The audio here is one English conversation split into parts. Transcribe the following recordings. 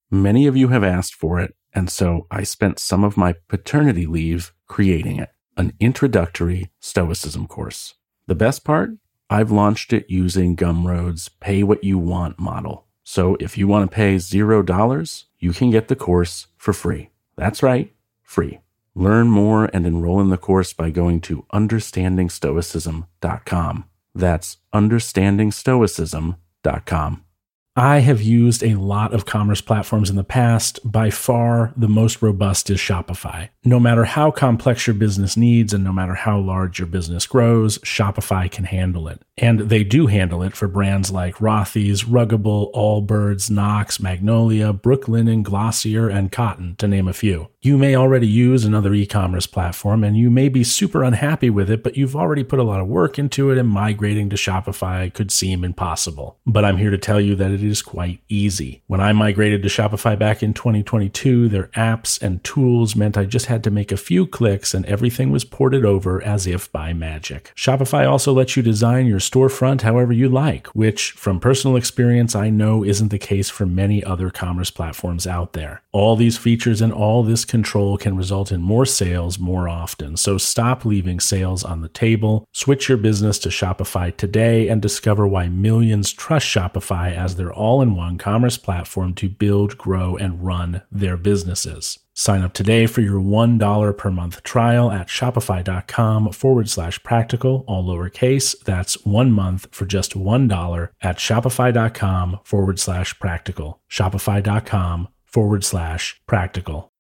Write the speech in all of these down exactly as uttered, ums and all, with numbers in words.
Many of you have asked for it, and so I spent some of my paternity leave creating it, an introductory Stoicism course. The best part? I've launched it using Gumroad's pay what you want model. So if you want to pay zero dollars, you can get the course for free. That's right, free. Learn more and enroll in the course by going to understanding stoicism dot com. That's understanding stoicism dot com. I have used a lot of commerce platforms in the past. By far, the most robust is Shopify. No matter how complex your business needs and no matter how large your business grows, Shopify can handle it. And they do handle it for brands like Rothy's, Ruggable, Allbirds, Knox, Magnolia, Brooklinen, Glossier, and Cotton, to name a few. You may already use another e-commerce platform and you may be super unhappy with it, but you've already put a lot of work into it and migrating to Shopify could seem impossible. But I'm here to tell you that it is quite easy. When I migrated to Shopify back in twenty twenty-two, their apps and tools meant I just had to make a few clicks and everything was ported over as if by magic. Shopify also lets you design your storefront however you like, which from personal experience I know isn't the case for many other commerce platforms out there. All these features and all this control can result in more sales more often. So stop leaving sales on the table, switch your business to Shopify today, and discover why millions trust Shopify as their all-in-one commerce platform to build, grow, and run their businesses. Sign up today for your one dollar per month trial at shopify.com forward slash practical, all lowercase. That's one month for just one dollar at shopify.com forward slash practical. Shopify.com forward slash practical.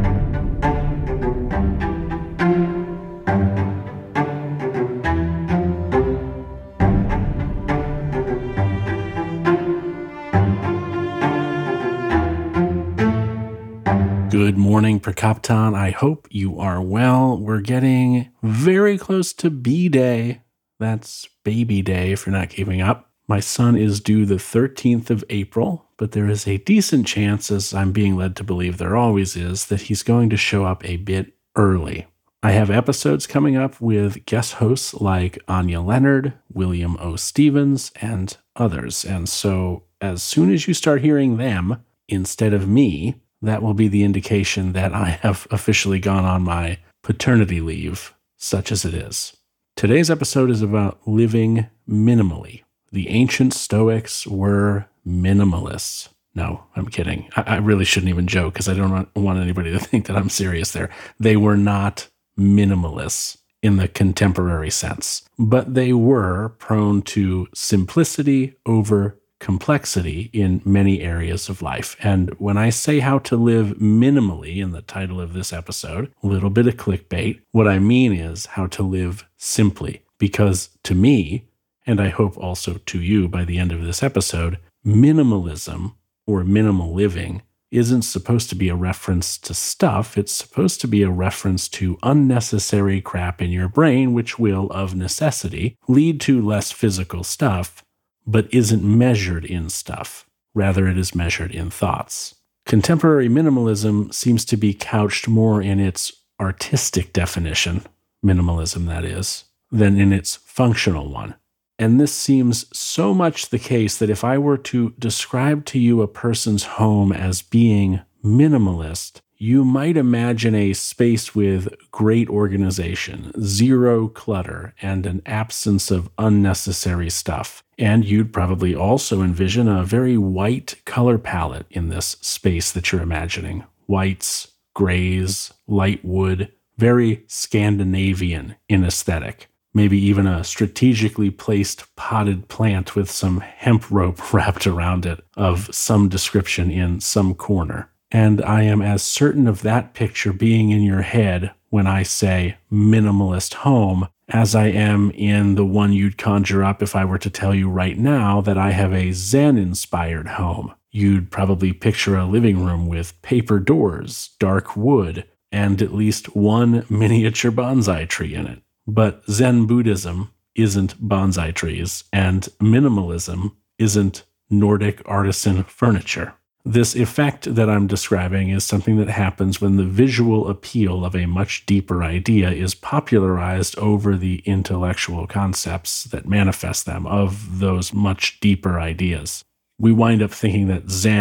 Good morning, Prakaptan. I hope you are well. We're getting very close to B-Day. That's baby day if you're not keeping up. My son is due the thirteenth of April, but there is a decent chance, as I'm being led to believe there always is, that he's going to show up a bit early. I have episodes coming up with guest hosts like Anya Leonard, William O. Stevens, and others. And so as soon as you start hearing them instead of me, that will be the indication that I have officially gone on my paternity leave, such as it is. Today's episode is about living minimally. The ancient Stoics were minimalists. No, I'm kidding. I, I really shouldn't even joke because I don't want anybody to think that I'm serious there. They were not minimalists in the contemporary sense, but they were prone to simplicity over complexity in many areas of life. And when I say how to live minimally in the title of this episode, a little bit of clickbait, what I mean is how to live simply. Because to me, and I hope also to you by the end of this episode, minimalism or minimal living isn't supposed to be a reference to stuff. It's supposed to be a reference to unnecessary crap in your brain, which will, of necessity, lead to less physical stuff, but isn't measured in stuff. Rather, it is measured in thoughts. Contemporary minimalism seems to be couched more in its artistic definition, minimalism that is, than in its functional one. And this seems so much the case that if I were to describe to you a person's home as being minimalist, you might imagine a space with great organization, zero clutter, and an absence of unnecessary stuff. And you'd probably also envision a very white color palette in this space that you're imagining. Whites, grays, light wood, very Scandinavian in aesthetic. Maybe even a strategically placed potted plant with some hemp rope wrapped around it of some description in some corner. And I am as certain of that picture being in your head when I say minimalist home as I am in the one you'd conjure up if I were to tell you right now that I have a Zen-inspired home. You'd probably picture a living room with paper doors, dark wood, and at least one miniature bonsai tree in it. But Zen Buddhism isn't bonsai trees, and minimalism isn't Nordic artisan furniture. This effect that I'm describing is something that happens when the visual appeal of a much deeper idea is popularized over the intellectual concepts that manifest them of those much deeper ideas. We wind up thinking that Zen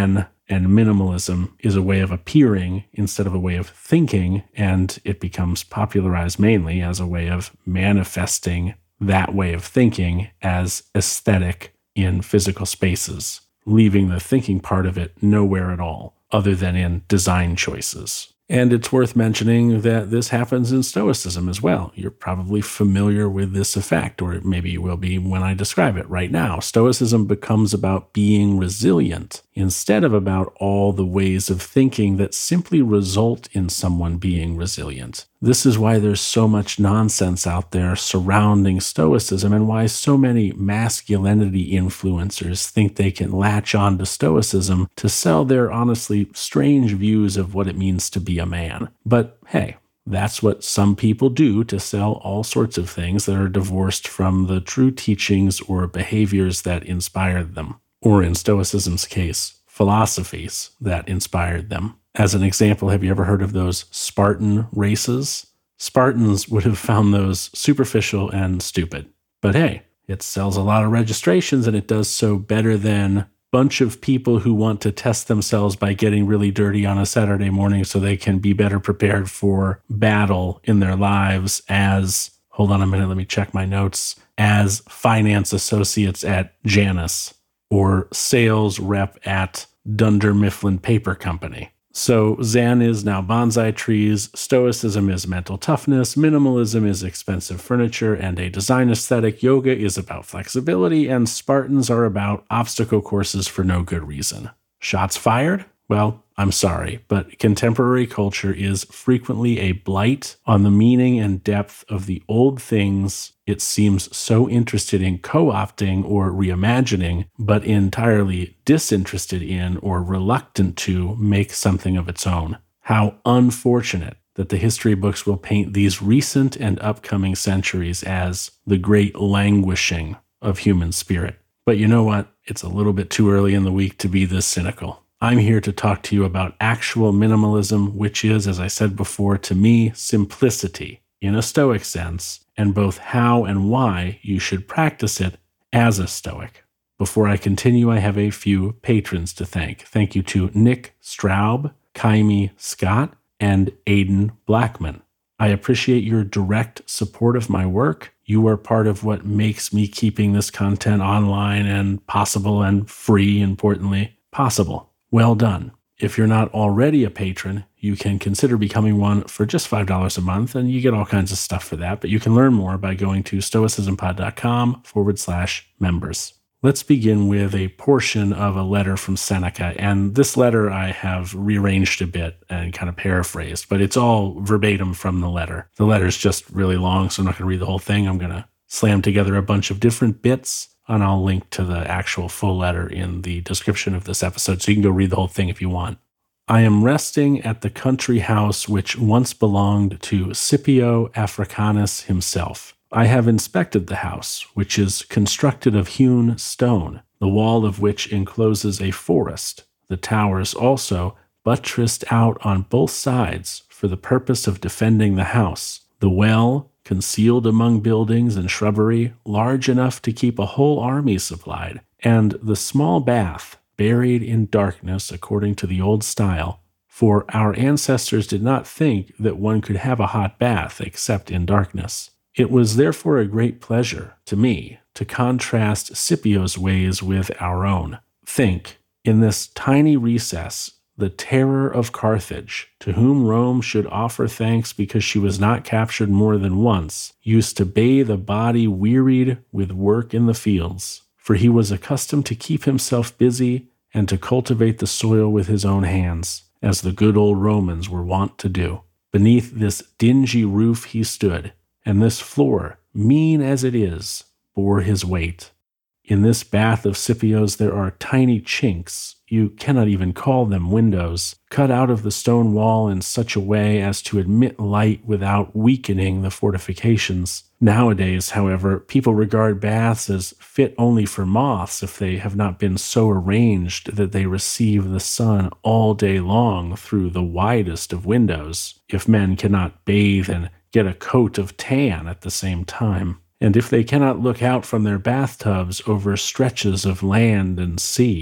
And minimalism is a way of appearing instead of a way of thinking, and it becomes popularized mainly as a way of manifesting that way of thinking as aesthetic in physical spaces, leaving the thinking part of it nowhere at all, other than in design choices. And it's worth mentioning that this happens in Stoicism as well. You're probably familiar with this effect, or maybe you will be when I describe it right now. Stoicism becomes about being resilient instead of about all the ways of thinking that simply result in someone being resilient. This is why there's so much nonsense out there surrounding Stoicism, and why so many masculinity influencers think they can latch on to Stoicism to sell their honestly strange views of what it means to be a man. But hey, that's what some people do to sell all sorts of things that are divorced from the true teachings or behaviors that inspired them, or in Stoicism's case, philosophies that inspired them. As an example, have you ever heard of those Spartan races? Spartans would have found those superficial and stupid. But hey, it sells a lot of registrations, and it does so better than bunch of people who want to test themselves by getting really dirty on a Saturday morning so they can be better prepared for battle in their lives as, hold on a minute, let me check my notes, as finance associates at Janus or sales rep at Dunder Mifflin Paper Company. So Zen is now bonsai trees, Stoicism is mental toughness, minimalism is expensive furniture and a design aesthetic, yoga is about flexibility, and Spartans are about obstacle courses for no good reason. Shots fired? Well, I'm sorry, but contemporary culture is frequently a blight on the meaning and depth of the old things it seems so interested in co-opting or reimagining, but entirely disinterested in or reluctant to make something of its own. How unfortunate that the history books will paint these recent and upcoming centuries as the great languishing of human spirit. But you know what? It's a little bit too early in the week to be this cynical. I'm here to talk to you about actual minimalism, which is, as I said before, to me, simplicity in a Stoic sense, and both how and why you should practice it as a Stoic. Before I continue, I have a few patrons to thank. Thank you to Nick Straub, Kaimi Scott, and Aidan Blackman. I appreciate your direct support of my work. You are part of what makes me keeping this content online and possible and free, importantly, possible. Well done. If you're not already a patron, you can consider becoming one for just five dollars a month, and you get all kinds of stuff for that, but you can learn more by going to stoicismpod.com forward slash members. Let's begin with a portion of a letter from Seneca, and this letter I have rearranged a bit and kind of paraphrased, but it's all verbatim from the letter. The letter's just really long, so I'm not going to read the whole thing. I'm going to slam together a bunch of different bits, and I'll link to the actual full letter in the description of this episode, so you can go read the whole thing if you want. I am resting at the country house which once belonged to Scipio Africanus himself. I have inspected the house, which is constructed of hewn stone, the wall of which encloses a forest, the towers also buttressed out on both sides for the purpose of defending the house, the well concealed among buildings and shrubbery, large enough to keep a whole army supplied, and the small bath buried in darkness according to the old style, for our ancestors did not think that one could have a hot bath except in darkness. It was therefore a great pleasure to me to contrast Scipio's ways with our own. Think, in this tiny recess, the terror of Carthage, to whom Rome should offer thanks because she was not captured more than once, used to bathe a body wearied with work in the fields, for he was accustomed to keep himself busy and to cultivate the soil with his own hands, as the good old Romans were wont to do. Beneath this dingy roof he stood, and this floor, mean as it is, bore his weight. In this bath of Scipio's there are tiny chinks, you cannot even call them windows, cut out of the stone wall in such a way as to admit light without weakening the fortifications. Nowadays, however, people regard baths as fit only for moths if they have not been so arranged that they receive the sun all day long through the widest of windows, if men cannot bathe and get a coat of tan at the same time, and if they cannot look out from their bathtubs over stretches of land and sea.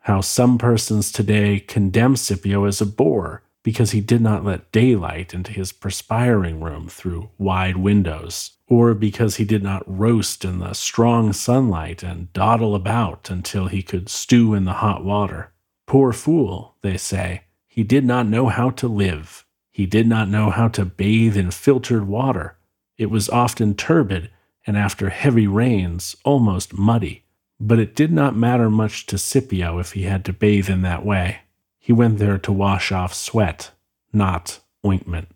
how some persons today condemn Scipio as a bore because he did not let daylight into his perspiring room through wide windows, or because he did not roast in the strong sunlight and dawdle about until he could stew in the hot water. Poor fool, they say, he did not know how to live. He did not know how to bathe in filtered water. It was often turbid, and after heavy rains, almost muddy. But it did not matter much to Scipio if he had to bathe in that way. He went there to wash off sweat, not ointment.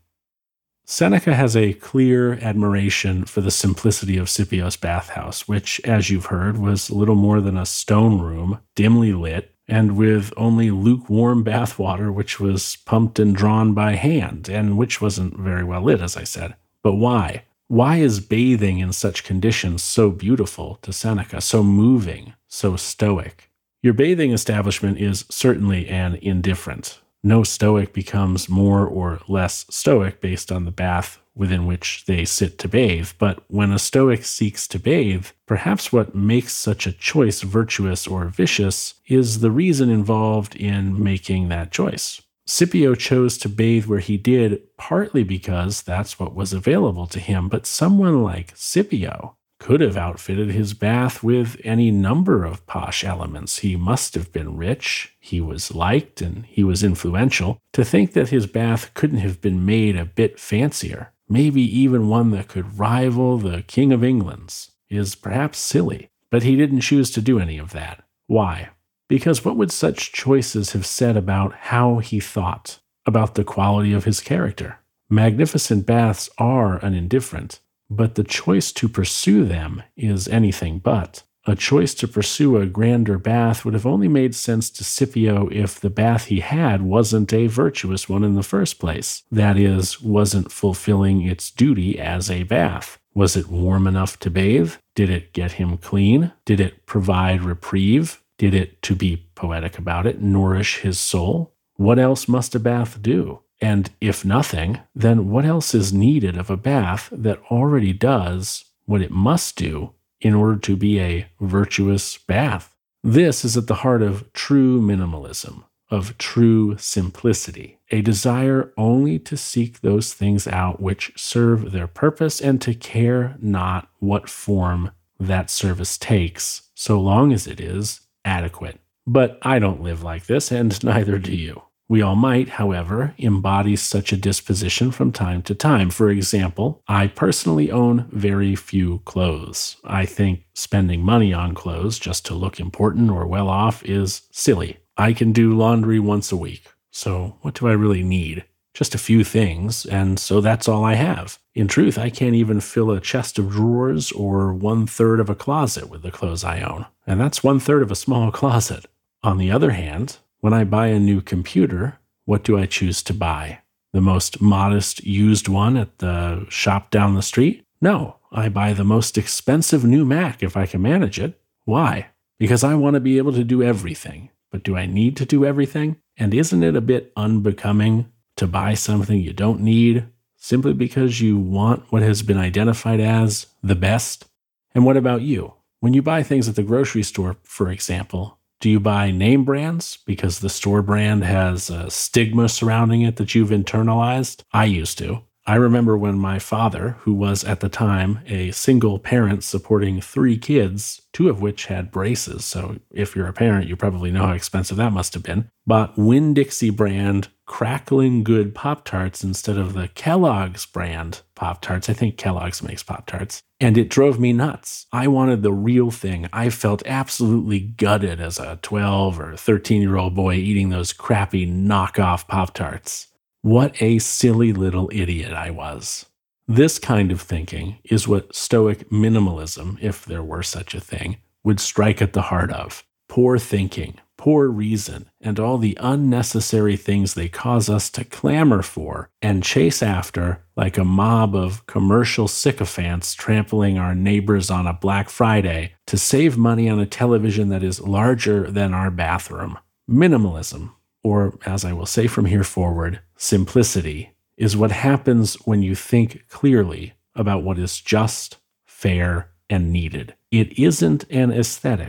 Seneca has a clear admiration for the simplicity of Scipio's bathhouse, which, as you've heard, was little more than a stone room, dimly lit, and with only lukewarm bath water, which was pumped and drawn by hand, and which wasn't very well lit, as I said. But why? Why is bathing in such conditions so beautiful to Seneca, so moving, so stoic? Your bathing establishment is certainly an indifferent. No Stoic becomes more or less Stoic based on the bath within which they sit to bathe, but when a Stoic seeks to bathe, perhaps what makes such a choice virtuous or vicious is the reason involved in making that choice. Scipio chose to bathe where he did partly because that's what was available to him, but someone like Scipio could have outfitted his bath with any number of posh elements. He must have been rich, he was liked, and he was influential. To think that his bath couldn't have been made a bit fancier, maybe even one that could rival the King of England's, is perhaps silly. But he didn't choose to do any of that. Why? Because what would such choices have said about how he thought, about the quality of his character? Magnificent baths are an indifferent, but the choice to pursue them is anything but. A choice to pursue a grander bath would have only made sense to Scipio if the bath he had wasn't a virtuous one in the first place. That is, wasn't fulfilling its duty as a bath. Was it warm enough to bathe? Did it get him clean? Did it provide reprieve? Did it, to be poetic about it, nourish his soul? What else must a bath do? And if nothing, then what else is needed of a bath that already does what it must do in order to be a virtuous bath? This is at the heart of true minimalism, of true simplicity, a desire only to seek those things out which serve their purpose and to care not what form that service takes, so long as it is adequate. But I don't live like this, and neither do you. We all might, however, embody such a disposition from time to time. For example, I personally own very few clothes. I think spending money on clothes just to look important or well off is silly. I can do laundry once a week, so what do I really need? Just a few things, and so that's all I have. In truth, I can't even fill a chest of drawers or one-third of a closet with the clothes I own, and that's one-third of a small closet. On the other hand, when I buy a new computer, what do I choose to buy? The most modest used one at the shop down the street? No, I buy the most expensive new Mac if I can manage it. Why? Because I want to be able to do everything. But do I need to do everything? And isn't it a bit unbecoming to buy something you don't need simply because you want what has been identified as the best? And what about you? When you buy things at the grocery store, for example, do you buy name brands because the store brand has a stigma surrounding it that you've internalized? I used to. I remember when my father, who was at the time a single parent supporting three kids, two of which had braces, so if you're a parent, you probably know how expensive that must have been, bought Winn-Dixie brand crackling good Pop-Tarts instead of the Kellogg's brand Pop-Tarts. I think Kellogg's makes Pop-Tarts. And it drove me nuts. I wanted the real thing. I felt absolutely gutted as a twelve or thirteen-year-old boy eating those crappy knockoff Pop-Tarts. What a silly little idiot I was. This kind of thinking is what Stoic minimalism, if there were such a thing, would strike at the heart of. Poor thinking, poor reason, and all the unnecessary things they cause us to clamor for and chase after like a mob of commercial sycophants trampling our neighbors on a Black Friday to save money on a television that is larger than our bathroom. Minimalism, or as I will say from here forward, simplicity, is what happens when you think clearly about what is just, fair, and needed. It isn't an aesthetic.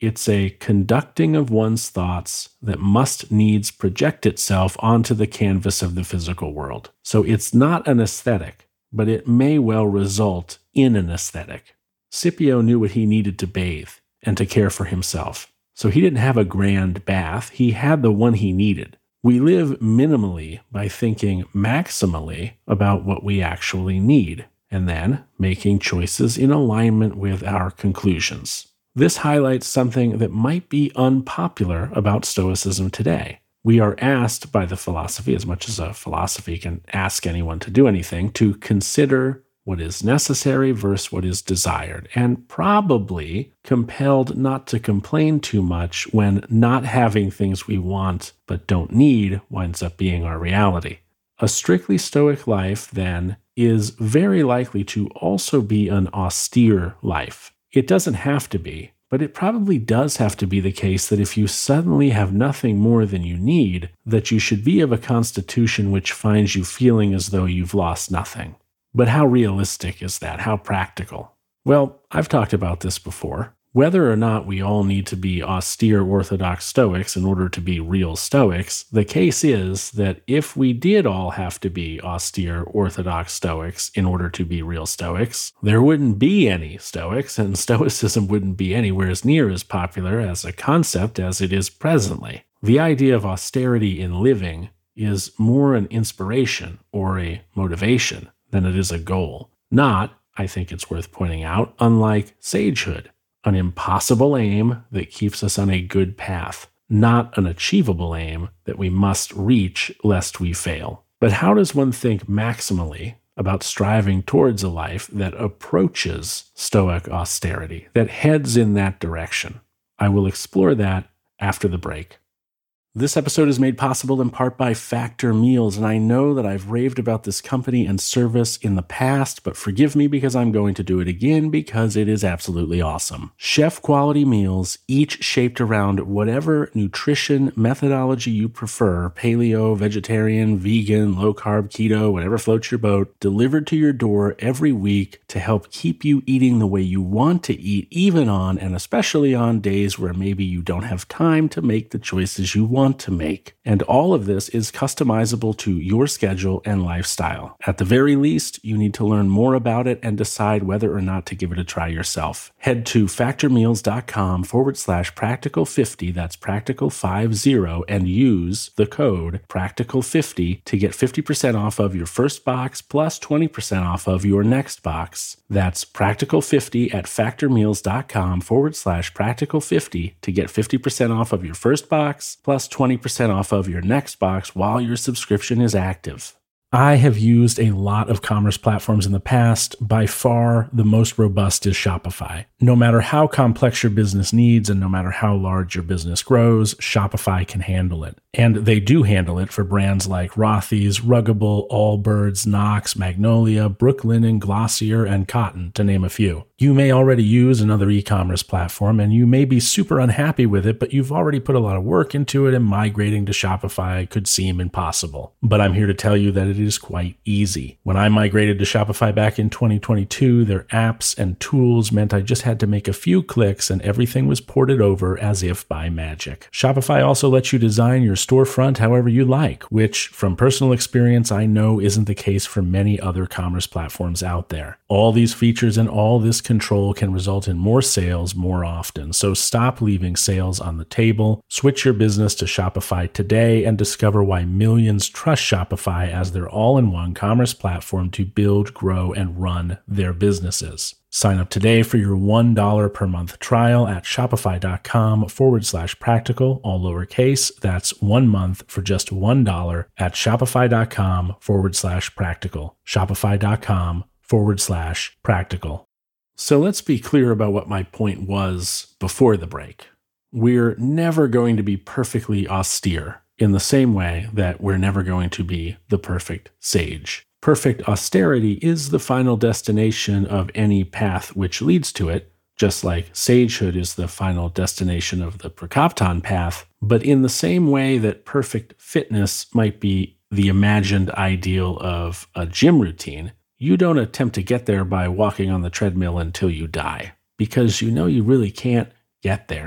It's a conducting of one's thoughts that must needs project itself onto the canvas of the physical world. So it's not an aesthetic, but it may well result in an aesthetic. Scipio knew what he needed to bathe and to care for himself. So he didn't have a grand bath. He had the one he needed. We live minimally by thinking maximally about what we actually need, and then making choices in alignment with our conclusions. This highlights something that might be unpopular about Stoicism today. We are asked by the philosophy, as much as a philosophy can ask anyone to do anything, to consider what is necessary versus what is desired, and probably compelled not to complain too much when not having things we want but don't need winds up being our reality. A strictly Stoic life, then, is very likely to also be an austere life. It doesn't have to be, but it probably does have to be the case that if you suddenly have nothing more than you need, that you should be of a constitution which finds you feeling as though you've lost nothing. But how realistic is that? How practical? Well, I've talked about this before. Whether or not we all need to be austere Orthodox Stoics in order to be real Stoics, the case is that if we did all have to be austere Orthodox Stoics in order to be real Stoics, there wouldn't be any Stoics, and Stoicism wouldn't be anywhere as near as popular as a concept as it is presently. The idea of austerity in living is more an inspiration or a motivation than it is a goal. Not, I think it's worth pointing out, unlike sagehood, an impossible aim that keeps us on a good path, not an achievable aim that we must reach lest we fail. But how does one think maximally about striving towards a life that approaches Stoic austerity, that heads in that direction? I will explore that after the break. This episode is made possible in part by Factor Meals, and I know that I've raved about this company and service in the past, but forgive me because I'm going to do it again because it is absolutely awesome. Chef-quality meals, each shaped around whatever nutrition methodology you prefer, paleo, vegetarian, vegan, low-carb, keto, whatever floats your boat, delivered to your door every week to help keep you eating the way you want to eat, even on and especially on days where maybe you don't have time to make the choices you want to make. And all of this is customizable to your schedule and lifestyle. At the very least, you need to learn more about it and decide whether or not to give it a try yourself. Head to factormeals.com forward slash practical50, that's practical five zero, and use the code practical fifty to get fifty percent off of your first box plus twenty percent off of your next box. That's practical fifty at factormeals.com forward slash practical50 to get fifty percent off of your first box plus twenty percent off of your next box while your subscription is active. I have used a lot of commerce platforms in the past. By far, the most robust is Shopify. No matter how complex your business needs and no matter how large your business grows, Shopify can handle it. And they do handle it for brands like Rothy's, Ruggable, Allbirds, Knox, Magnolia, Brooklinen, Glossier, and Cotton, to name a few. You may already use another e-commerce platform and you may be super unhappy with it, but you've already put a lot of work into it and migrating to Shopify could seem impossible. But I'm here to tell you that it is quite easy. When I migrated to Shopify back in twenty twenty-two, their apps and tools meant I just had to make a few clicks and everything was ported over as if by magic. Shopify also lets you design your storefront however you like, which from personal experience I know isn't the case for many other commerce platforms out there. All these features and all this control can result in more sales more often. So stop leaving sales on the table. Switch your business to Shopify today and discover why millions trust Shopify as their all-in-one commerce platform to build, grow, and run their businesses. Sign up today for your one dollar per month trial at shopify.com forward slash practical, all lowercase. That's one month for just one dollar at shopify.com forward slash practical. Shopify.com forward slash practical. So let's be clear about what my point was before the break. We're never going to be perfectly austere in the same way that we're never going to be the perfect sage. Perfect austerity is the final destination of any path which leads to it, just like sagehood is the final destination of the Prakaptan path. But in the same way that perfect fitness might be the imagined ideal of a gym routine, you don't attempt to get there by walking on the treadmill until you die, because you know you really can't get there.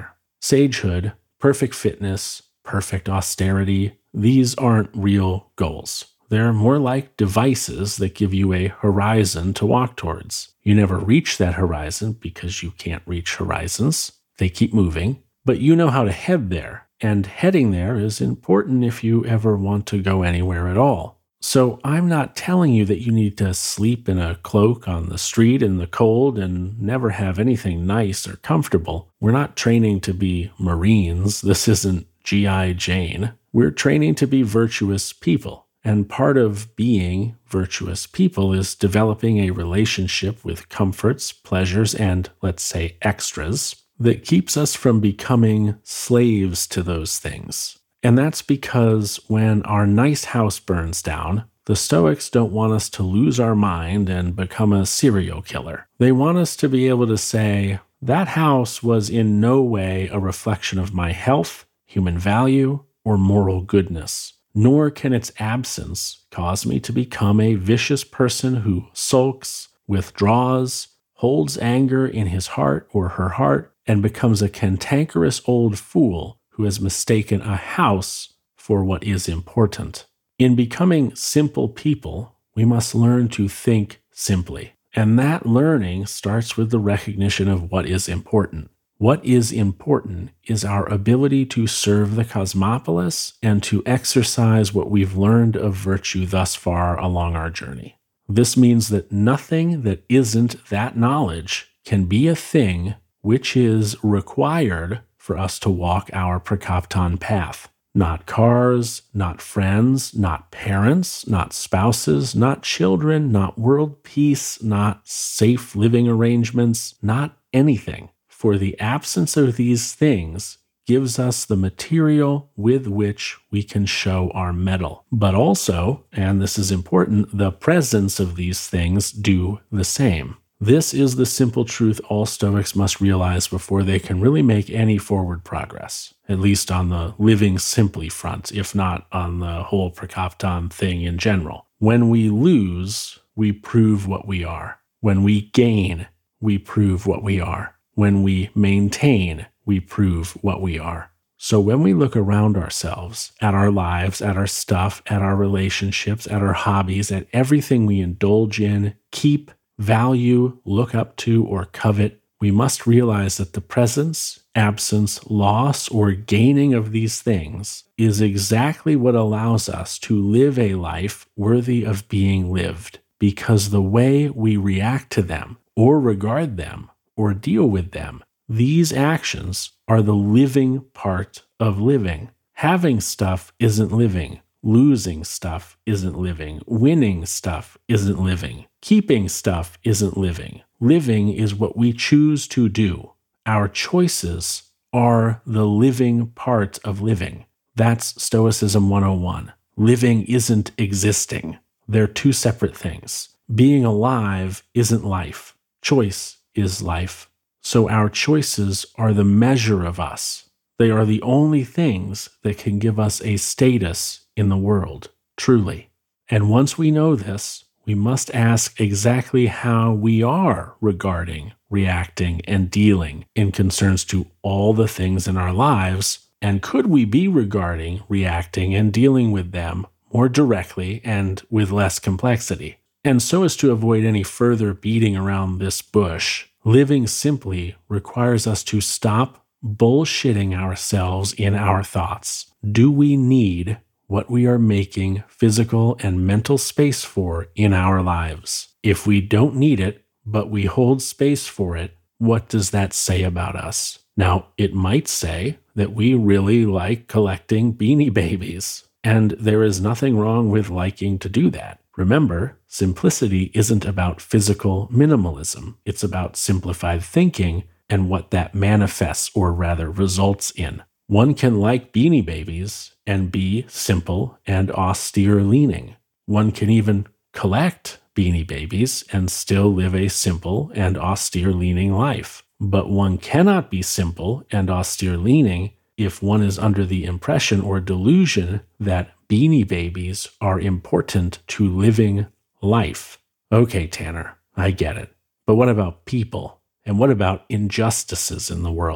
sagehood, perfect fitness, perfect austerity, these aren't real goals. They're more like devices that give you a horizon to walk towards. You never reach that horizon because you can't reach horizons. They keep moving, but you know how to head there. And heading there is important if you ever want to go anywhere at all. So I'm not telling you that you need to sleep in a cloak on the street in the cold and never have anything nice or comfortable. We're not training to be Marines. This isn't G I Jane. We're training to be virtuous people. And part of being virtuous people is developing a relationship with comforts, pleasures, and, let's say, extras that keeps us from becoming slaves to those things. And that's because when our nice house burns down, the Stoics don't want us to lose our mind and become a serial killer. They want us to be able to say, that house was in no way a reflection of my health, human value, or moral goodness. Nor can its absence cause me to become a vicious person who sulks, withdraws, holds anger in his heart or her heart, and becomes a cantankerous old fool who has mistaken a house for what is important. In becoming simple people, we must learn to think simply. And that learning starts with the recognition of what is important. What is important is our ability to serve the cosmopolis and to exercise what we've learned of virtue thus far along our journey. This means that nothing that isn't that knowledge can be a thing which is required for us to walk our Prakaptan path. Not cars, not friends, not parents, not spouses, not children, not world peace, not safe living arrangements, not anything. For the absence of these things gives us the material with which we can show our mettle. But also, and this is important, the presence of these things do the same. This is the simple truth all Stoics must realize before they can really make any forward progress, at least on the living simply front, if not on the whole Prakaptan thing in general. When we lose, we prove what we are. When we gain, we prove what we are. When we maintain, we prove what we are. So when we look around ourselves, at our lives, at our stuff, at our relationships, at our hobbies, at everything we indulge in, keep, value, look up to, or covet, we must realize that the presence, absence, loss, or gaining of these things is exactly what allows us to live a life worthy of being lived, because the way we react to them, or regard them, or deal with them, these actions are the living part of living. Having stuff isn't living. Losing stuff isn't living. Winning stuff isn't living. Keeping stuff isn't living. Living is what we choose to do. Our choices are the living part of living. That's Stoicism one oh one. Living isn't existing. They're two separate things. Being alive isn't life. Choice is life. So our choices are the measure of us. They are the only things that can give us a status in the world, truly. And once we know this, we must ask exactly how we are regarding, reacting, and dealing in concerns to all the things in our lives, and could we be regarding, reacting, and dealing with them more directly and with less complexity. And so as to avoid any further beating around this bush, living simply requires us to stop bullshitting ourselves in our thoughts. Do we need what we are making physical and mental space for in our lives? If we don't need it, but we hold space for it, what does that say about us? Now, it might say that we really like collecting Beanie Babies, and there is nothing wrong with liking to do that. Remember, simplicity isn't about physical minimalism. It's about simplified thinking and what that manifests, or rather results in. One can like Beanie Babies and be simple and austere leaning. One can even collect Beanie Babies and still live a simple and austere leaning life. But one cannot be simple and austere leaning if one is under the impression or delusion that Beanie Babies are important to living life. Okay, Tanner, I get it. But what about people? And what about injustices in the world?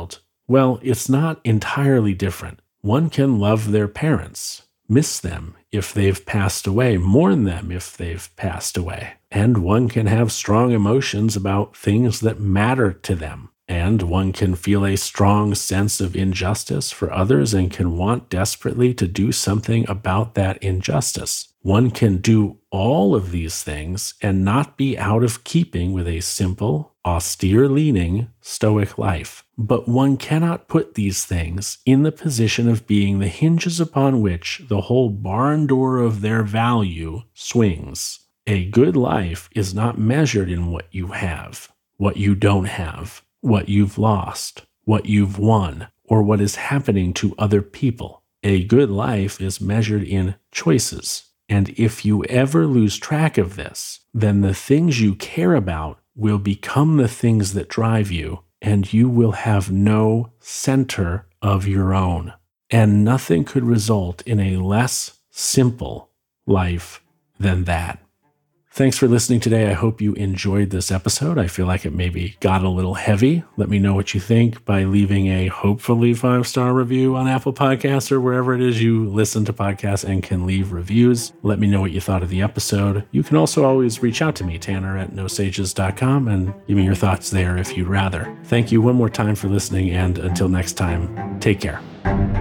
Well, it's not entirely different. One can love their parents, miss them if they've passed away, mourn them if they've passed away. And one can have strong emotions about things that matter to them. And one can feel a strong sense of injustice for others and can want desperately to do something about that injustice. One can do all of these things and not be out of keeping with a simple, austere-leaning, stoic life. But one cannot put these things in the position of being the hinges upon which the whole barn door of their value swings. A good life is not measured in what you have, what you don't have, what you've lost, what you've won, or what is happening to other people. A good life is measured in choices. And if you ever lose track of this, then the things you care about will become the things that drive you, and you will have no center of your own. And nothing could result in a less simple life than that. Thanks for listening today. I hope you enjoyed this episode. I feel like it maybe got a little heavy. Let me know what you think by leaving a hopefully five-star review on Apple Podcasts or wherever it is you listen to podcasts and can leave reviews. Let me know what you thought of the episode. You can also always reach out to me, Tanner at no sages dot com, and give me your thoughts there if you'd rather. Thank you one more time for listening, and until next time, take care.